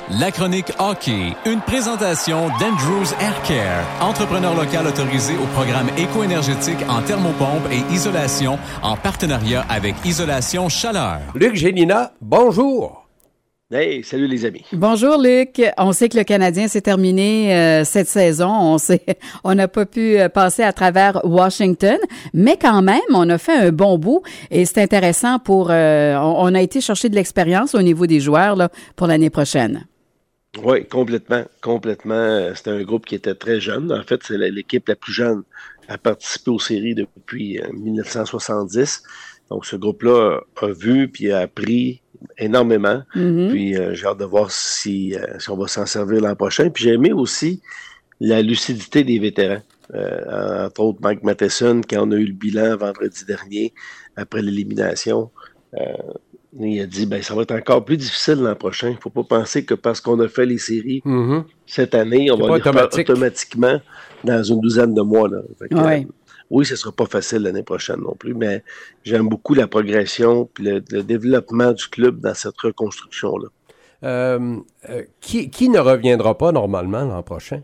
La chronique hockey, une présentation d'Andrews Air Care, entrepreneur local autorisé au programme éco-énergétique en thermopompe et isolation en partenariat avec Isolation Chaleur. Luc Gélina, bonjour. Hey, salut les amis. Bonjour Luc. On sait que le Canadien s'est terminé cette saison. On n'a pas pu passer à travers Washington, mais quand même, on a fait un bon bout et c'est intéressant on a été chercher de l'expérience au niveau des joueurs là, pour l'année prochaine. Oui, complètement. C'était un groupe qui était très jeune. En fait, c'est l'équipe la plus jeune à participer aux séries depuis 1970. Donc, ce groupe-là a vu puis a appris énormément. Mm-hmm. Puis, j'ai hâte de voir si on va s'en servir l'an prochain. Puis, j'ai aimé aussi la lucidité des vétérans. Entre autres, Mike Matheson, quand on a eu le bilan vendredi dernier, après l'élimination, il a dit, ça va être encore plus difficile l'an prochain. Il ne faut pas penser que parce qu'on a fait les séries cette année, on va les faire automatiquement dans une douzaine de mois. Là. Oui, ce ne sera pas facile l'année prochaine non plus, mais j'aime beaucoup la progression et le développement du club dans cette reconstruction-là. Qui ne reviendra pas normalement l'an prochain?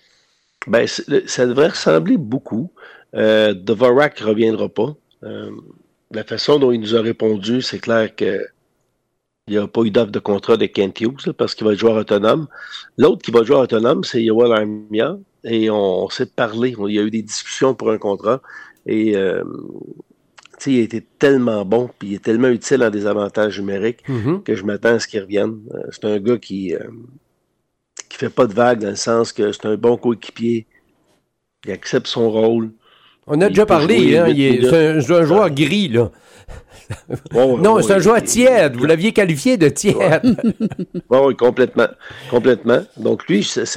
Ça devrait ressembler beaucoup. Dvorak ne reviendra pas. La façon dont il nous a répondu, c'est clair qu'il n'y a pas eu d'offre de contrat de Kent Hughes là, parce qu'il va être joueur autonome. L'autre qui va être joueur autonome, c'est Yoel Armia. Et on s'est parlé. Il y a eu des discussions pour un contrat. Et il a été tellement bon, puis il est tellement utile en désavantage numérique que je m'attends à ce qu'il revienne. C'est un gars qui fait pas de vagues dans le sens que c'est un bon coéquipier. Il accepte son rôle. On a déjà parlé, hein, c'est un joueur gris, là. Non, c'est un joueur tiède. Vous l'aviez qualifié de tiède. Oui, complètement. Donc, lui, ça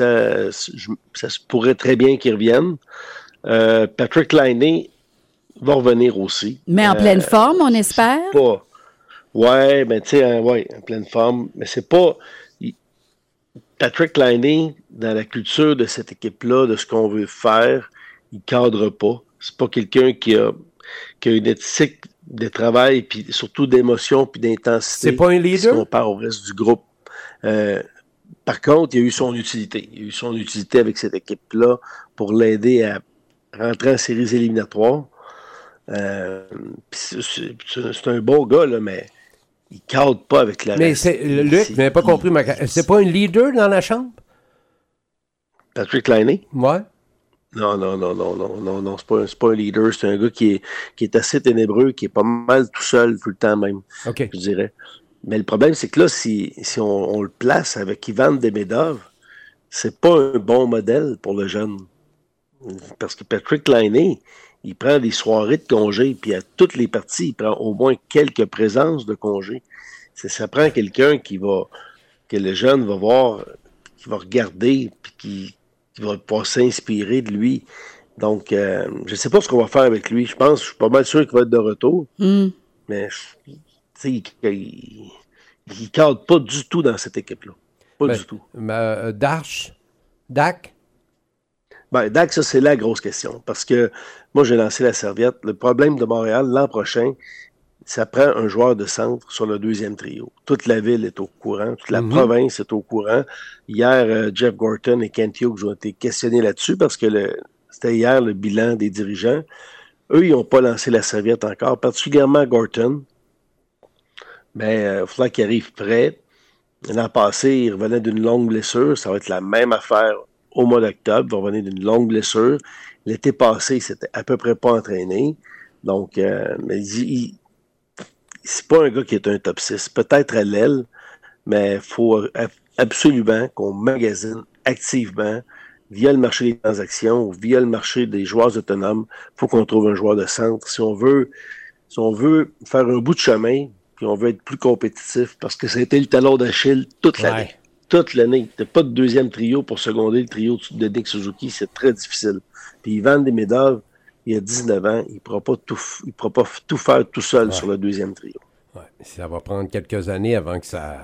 se pourrait très bien qu'il revienne. Patrick Laine va revenir aussi. Mais en pleine forme, on espère? Oui, en pleine forme. Mais c'est pas... Patrick Laine, dans la culture de cette équipe-là, de ce qu'on veut faire, il cadre pas. C'est pas quelqu'un qui a une éthique de travail, puis surtout d'émotion, puis d'intensité. C'est pas un leader? Si on compare au reste du groupe. Par contre, il a eu son utilité. Il a eu son utilité avec cette équipe-là pour l'aider à rentrer en séries éliminatoires. C'est un bon gars, là, mais il cadre pas avec la... Mais Luc, je n'avais pas compris. C'est pas un leader dans la chambre? Patrick Laine? Ouais. Non, c'est pas un leader, c'est un gars qui est assez ténébreux, qui est pas mal tout seul tout le temps même, okay. Je dirais. Mais le problème, c'est que là, si on le place avec Ivan Demedov, c'est pas un bon modèle pour le jeune. Parce que Patrick Laine, il prend des soirées de congé, puis à toutes les parties, il prend au moins quelques présences de congé. Ça prend quelqu'un que le jeune va voir, qui va regarder, puis qui va pouvoir s'inspirer de lui. Donc, je ne sais pas ce qu'on va faire avec lui. Je suis pas mal sûr qu'il va être de retour. Mais, il ne cadre pas du tout dans cette équipe-là. Pas du tout. Dak? Dak, ça, c'est la grosse question. Parce que moi, j'ai lancé la serviette. Le problème de Montréal, l'an prochain, ça prend un joueur de centre sur le deuxième trio. Toute la ville est au courant, toute la province est au courant. Hier, Jeff Gorton et Kent Hughes ont été questionnés là-dessus parce que c'était hier le bilan des dirigeants. Eux, ils n'ont pas lancé la serviette encore, particulièrement Gorton. Mais il faudra qu'il arrive prêt. L'an passé, il revenait d'une longue blessure. Ça va être la même affaire au mois d'octobre. Il va revenir d'une longue blessure. L'été passé, il s'était à peu près pas entraîné. Donc, mais c'est pas un gars qui est un top 6. Peut-être à l'aile, mais il faut absolument qu'on magasine activement via le marché des transactions ou via le marché des joueurs autonomes. Il faut qu'on trouve un joueur de centre. Si on veut faire un bout de chemin, puis on veut être plus compétitif, parce que ça a été le talon d'Achille toute l'année. Ouais. Toute l'année. Il n'y a pas de deuxième trio pour seconder le trio de Nick Suzuki. C'est très difficile. Puis Ivan Demedov, il a 19 ans, il ne pourra pas tout faire tout seul sur le deuxième trio. Ouais. Ça va prendre quelques années avant que ça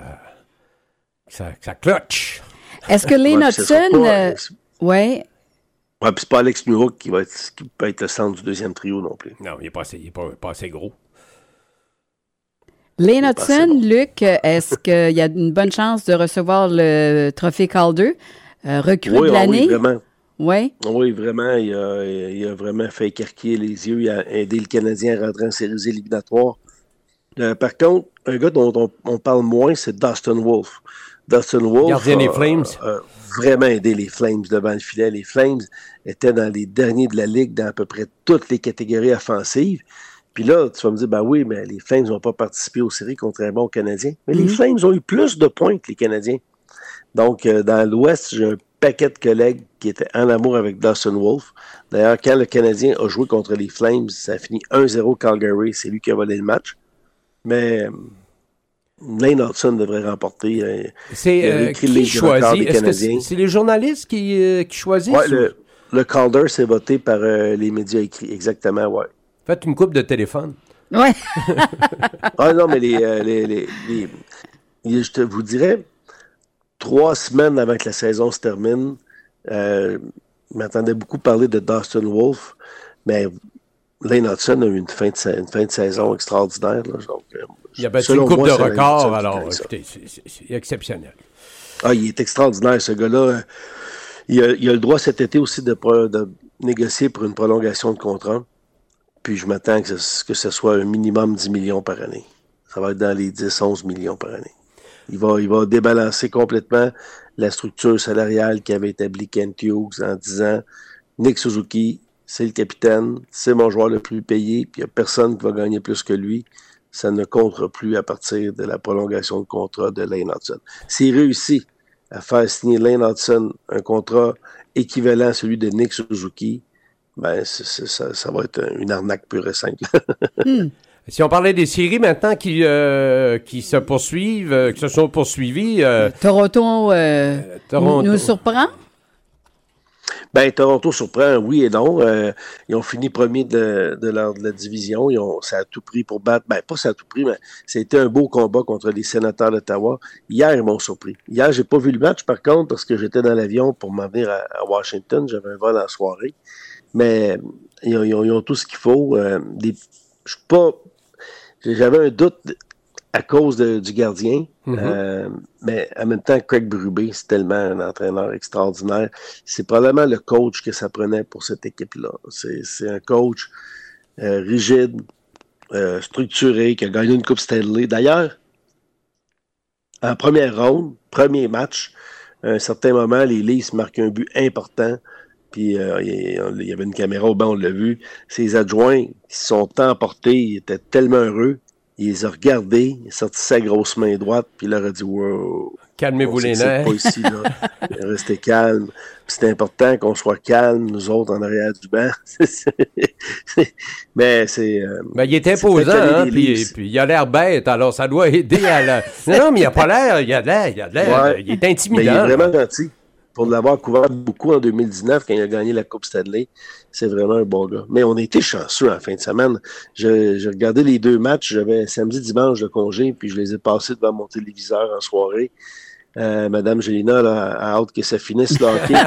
clutch. Est-ce que Lane Hudson... Ouais, puis c'est pas Alex Nuruk qui peut être le centre du deuxième trio non plus. Non, il n'est pas assez gros. Lane Hudson, Luc, est-ce qu'il y a une bonne chance de recevoir le trophée Calder, recrue de l'année? Oui, vraiment. Oui? Oui, vraiment. Il a vraiment fait écarquiller les yeux. Il a aidé le Canadien à rentrer en séries éliminatoires. Par contre, un gars dont on parle moins, c'est Dustin Wolf. Dustin Wolf gardien des Flames. A vraiment aidé les Flames devant le filet. Les Flames étaient dans les derniers de la Ligue dans à peu près toutes les catégories offensives. Puis là, tu vas me dire, ben oui, mais les Flames n'ont pas participé aux séries contrairement aux Canadiens. Mais les Flames ont eu plus de points que les Canadiens. Donc, dans l'Ouest, j'ai un paquet de collègues qui étaient en amour avec Dustin Wolf. D'ailleurs, quand le Canadien a joué contre les Flames, ça a fini 1-0 Calgary. C'est lui qui a volé le match. Mais Lane Hudson devrait remporter. C'est qui choisit? Est-ce que c'est les journalistes qui choisissent? Oui, le Calder, c'est voté par les médias écrits. Exactement, oui. Faites une coupe de téléphone. Oui. Ah non, mais je te vous dirais, 3 semaines avant que la saison se termine, je m'entendais beaucoup parler de Dustin Wolf, mais Lane Hudson a eu une fin de saison extraordinaire. Là, donc, il a battu une coupe de record, alors écoutez, c'est exceptionnel. Ah, il est extraordinaire, ce gars-là. Il a le droit cet été aussi de négocier pour une prolongation de contrat. Puis je m'attends que ce soit un minimum 10 millions par année. Ça va être dans les 10-11 millions par année. Il va débalancer complètement la structure salariale qu'avait établie Kent Hughes en disant Nick Suzuki, c'est le capitaine, c'est mon joueur le plus payé, puis il n'y a personne qui va gagner plus que lui. Ça ne comptera plus à partir de la prolongation de contrat de Lane Hudson. S'il réussit à faire signer Lane Hudson un contrat équivalent à celui de Nick Suzuki, ben, ça va être une arnaque pure et simple. Si on parlait des séries maintenant qui se poursuivent, qui se sont poursuivies... Toronto nous surprend? Ben, Toronto surprend, oui et non. Ils ont fini premier de la division. Ça a tout pris pour battre. Ben, pas ça a tout pris, mais c'était un beau combat contre les Sénateurs d'Ottawa. Hier, ils m'ont surpris. Hier, j'ai pas vu le match, par contre, parce que j'étais dans l'avion pour m'en venir à Washington. J'avais un vol en soirée. Mais ils ont tout ce qu'il faut. J'avais un doute à cause du gardien. Mais en même temps, Craig Berube, c'est tellement un entraîneur extraordinaire. C'est probablement le coach que ça prenait pour cette équipe-là. C'est un coach rigide, structuré, qui a gagné une Coupe Stanley. D'ailleurs, en première ronde, premier match, à un certain moment, les Leafs marquent un but important. Puis il y avait une caméra au banc, on l'a vu. Ses adjoints qui se sont emportés, ils étaient tellement heureux. Il les a regardés, il a sorti sa grosse main droite, puis il leur a dit « Wow! » Calmez-vous les nerfs. Pas ici, là. Restez calme. Puis c'est important qu'on soit calme, nous autres, en arrière du banc. Mais c'est... il est imposant, hein, puis il a l'air bête, alors ça doit aider à la... Non, mais il n'a pas l'air, il a l'air, ouais, il est intimidant. Mais il est vraiment gentil. Pour l'avoir couvert beaucoup en 2019, quand il a gagné la Coupe Stanley, c'est vraiment un bon gars. Mais on a été chanceux en fin de semaine. J'ai regardé les 2 matchs. J'avais samedi, dimanche de congé, puis je les ai passés devant mon téléviseur en soirée. Madame Gélina a hâte que ça finisse le hockey.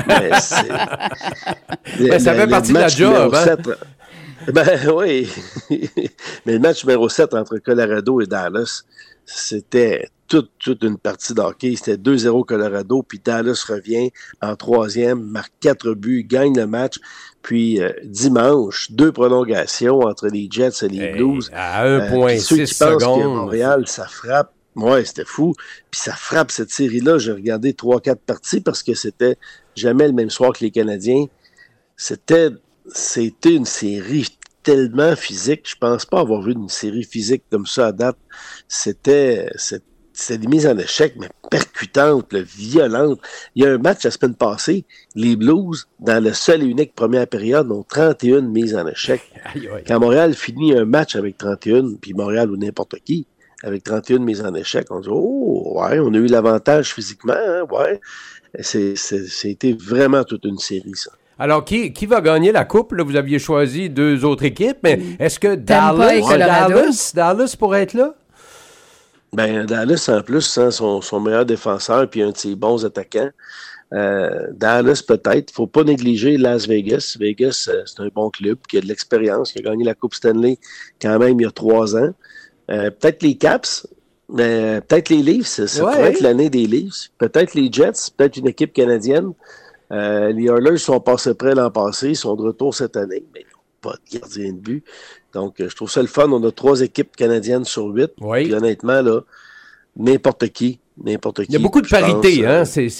Mais ça fait partie de la job. Hein? 7, ben oui. Mais le match numéro 7 entre Colorado et Dallas, c'était toute une partie de hockey. C'était 2-0 Colorado, puis Dallas revient en 3e, marque 4 buts, gagne le match. Puis dimanche, 2 prolongations entre les Jets et les Blues. À 1,6 ceux qui pensent secondes. que Montréal, ça frappe. Ouais, c'était fou. Puis ça frappe cette série-là. J'ai regardé 3-4 parties parce que c'était jamais le même soir que les Canadiens. C'était une série tellement physique. Je pense pas avoir vu une série physique comme ça à date. C'était des mises en échec, mais percutantes, violentes. Il y a un match la semaine passée, les Blues, dans la seule et unique première période, ont 31 mises en échec. Quand Montréal finit un match avec 31, puis Montréal ou n'importe qui, avec 31 mises en échec, on dit « Oh, ouais, on a eu l'avantage physiquement, hein, ouais. » C'était vraiment toute une série, ça. Alors, qui va gagner la coupe? Là, vous aviez choisi 2 autres équipes, mais est-ce que Dallas pourrait être là? Ben, Dallas, en plus, hein, son meilleur défenseur puis un de ses bons attaquants. Dallas, peut-être. Faut pas négliger Las Vegas. Vegas, c'est un bon club qui a de l'expérience, qui a gagné la Coupe Stanley quand même il y a 3 ans. Peut-être les Caps, mais peut-être les Leafs. Ça pourrait être l'année des Leafs. Peut-être les Jets, peut-être une équipe canadienne. Les Oilers sont passés près l'an passé, ils sont de retour cette année, mais ils n'ont pas de gardien de but. Donc, je trouve ça le fun. On a 3 équipes canadiennes sur 8. Oui. Puis honnêtement, là, n'importe qui. Il y a beaucoup de parité, hein? C'est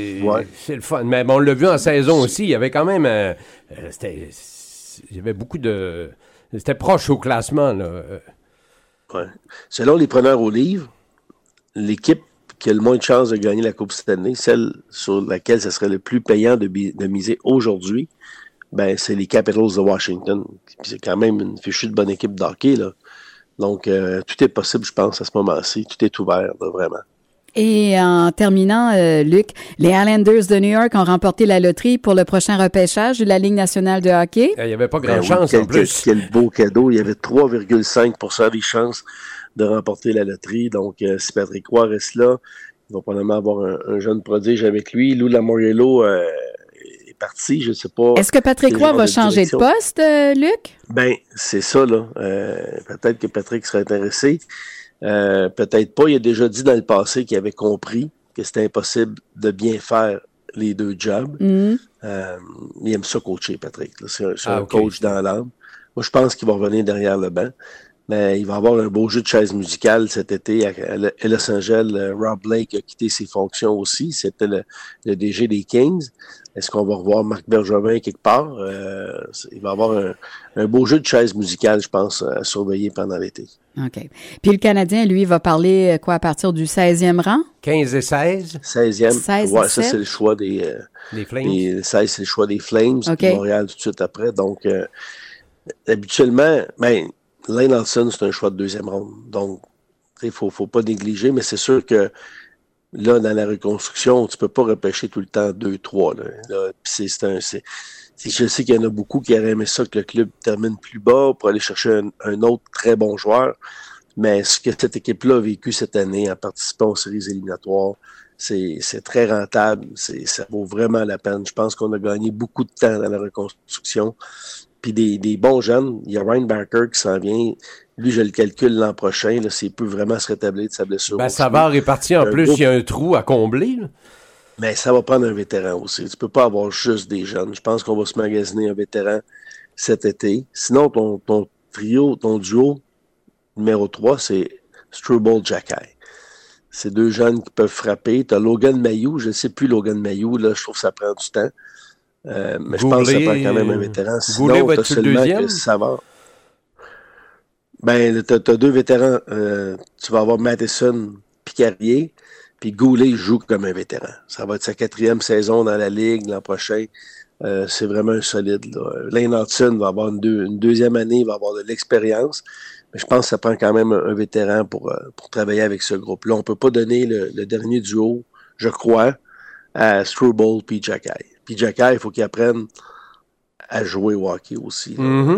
le fun. Mais bon, on l'a vu en saison aussi. Il y avait quand même... il y avait beaucoup de... C'était proche au classement, là. Ouais. Selon les preneurs au livre, l'équipe qui a le moins de chances de gagner la Coupe cette année, celle sur laquelle ce serait le plus payant de miser aujourd'hui, ben c'est les Capitals de Washington. Puis c'est quand même une fichue de bonne équipe de hockey, là. Donc, tout est possible, je pense, à ce moment-ci. Tout est ouvert, là, vraiment. Et en terminant, Luc, les Islanders de New York ont remporté la loterie pour le prochain repêchage de la Ligue nationale de hockey. Il n'y avait pas grand chance en plus. Quel beau cadeau. Il y avait 3,5% des chances de remporter la loterie. Donc, si Patrick Roy reste là, il va probablement avoir un jeune prodige avec lui. Lou Lamoriello est parti, je ne sais pas. Est-ce que Patrick Roy va changer de poste, Luc? Ben, c'est ça, là. Peut-être que Patrick serait intéressé. Peut-être pas. Il a déjà dit dans le passé qu'il avait compris que c'était impossible de bien faire les 2 jobs. Il aime ça coacher, Patrick. Là. C'est un coach dans l'âme. Moi, je pense qu'il va revenir derrière le banc. Mais il va avoir un beau jeu de chaise musicale cet été à Los Angeles. Rob Blake a quitté ses fonctions aussi. C'était le DG des Kings. Est-ce qu'on va revoir Marc Bergevin quelque part? Il va avoir un beau jeu de chaise musicale, je pense, à surveiller pendant l'été. OK. Puis le Canadien, lui, va parler à partir du 16e rang? 15 et 16? 16e. 16 ouais, ça, c'est le choix des Flames. 16, c'est le choix des Flames. Okay. Puis Montréal tout de suite après. Donc, habituellement, Lane Olsen, c'est un choix de 2e ronde. Donc, il faut pas négliger, mais c'est sûr que là, dans la reconstruction, tu peux pas repêcher tout le temps 2-3. Là, je sais qu'il y en a beaucoup qui auraient aimé ça que le club termine plus bas pour aller chercher un autre très bon joueur. Mais ce que cette équipe-là a vécu cette année en participant aux séries éliminatoires, c'est très rentable. Ça vaut vraiment la peine. Je pense qu'on a gagné beaucoup de temps dans la reconstruction. Puis des bons jeunes. Il y a Ryan Barker qui s'en vient. Lui, je le calcule l'an prochain, là, s'il peut vraiment se rétablir de sa blessure. Savard est parti en plus, il y a un trou à combler. Là. Mais ça va prendre un vétéran aussi. Tu peux pas avoir juste des jeunes. Je pense qu'on va se magasiner un vétéran cet été. Sinon, ton trio, ton duo numéro 3, c'est Struble-Xhekaj. C'est 2 jeunes qui peuvent frapper. Tu as Logan Mailloux. Je ne sais plus Logan Mailloux. Là, je trouve que ça prend du temps. Mais je pense que ça prend quand même un vétéran. Sinon, tu as seulement que Savard. Ben, tu as 2 vétérans. Tu vas avoir Matheson puis Carrier. Puis Goulet joue comme un vétéran. Ça va être sa 4e saison dans la Ligue l'an prochain. C'est vraiment un solide. Là. Lane Hudson va avoir une 2e année. Il va avoir de l'expérience. Mais je pense que ça prend quand même un vétéran pour travailler avec ce groupe-là. On ne peut pas donner le dernier duo, je crois, à Struble puis Xhekaj. Puis Xhekaj, il faut qu'il apprenne à jouer au hockey aussi.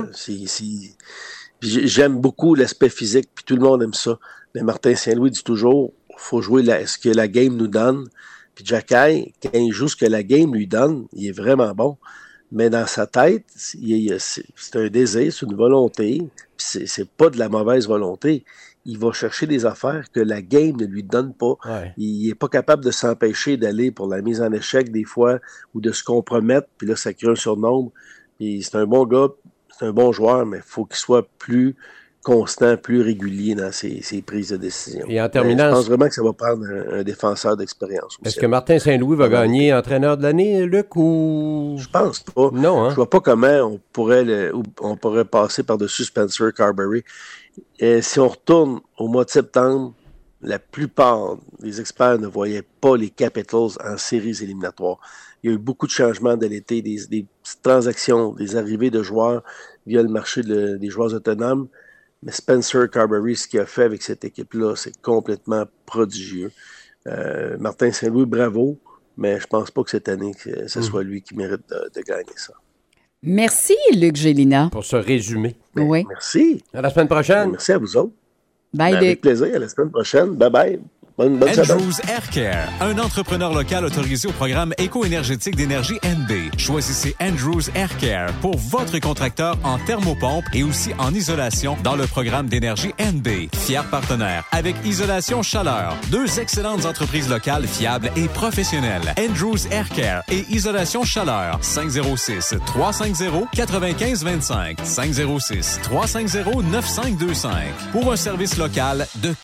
J'aime beaucoup l'aspect physique, puis tout le monde aime ça. Mais Martin Saint-Louis dit toujours, il faut jouer ce que la game nous donne. Puis Xhekaj, quand il joue ce que la game lui donne, il est vraiment bon. Mais dans sa tête, c'est un désir, c'est une volonté. Puis c'est pas de la mauvaise volonté. Il va chercher des affaires que la game ne lui donne pas. Ouais. Il est pas capable de s'empêcher d'aller pour la mise en échec des fois ou de se compromettre. Puis là, ça crée un surnombre. Puis c'est un bon gars, c'est un bon joueur, mais il faut qu'il soit plus constant, plus régulier dans ses prises de décision. Et en terminant, je pense vraiment que ça va prendre un défenseur d'expérience. Est-ce que Martin Saint-Louis va gagner entraîneur de l'année, Luc, ou... Je pense pas. Non, hein? Je vois pas comment on pourrait passer par-dessus Spencer Carberry. Et si on retourne au mois de septembre, la plupart des experts ne voyaient pas les Capitals en séries éliminatoires. Il y a eu beaucoup de changements de l'été, des petites transactions, des arrivées de joueurs via le marché des joueurs autonomes. Mais Spencer Carberry, ce qu'il a fait avec cette équipe-là, c'est complètement prodigieux. Martin Saint-Louis, bravo, mais je pense pas que cette année, que ce soit lui qui mérite de gagner ça. Merci, Luc Gélina. Pour ce résumé. Oui. Merci. À la semaine prochaine. Merci à vous autres. Bye, Luc. Avec plaisir. À la semaine prochaine. Bye-bye. Bonne semaine. Andrews Air Care, un entrepreneur local autorisé au programme éco-énergétique d'énergie NB. choisissez Andrews Air Care pour votre contracteur en thermopompe et aussi en isolation dans le programme d'énergie NB. Fier partenaire avec Isolation Chaleur. 2 excellentes entreprises locales fiables et professionnelles. Andrews Air Care et Isolation Chaleur. 506-350-9525. 506-350-9525. Pour un service local de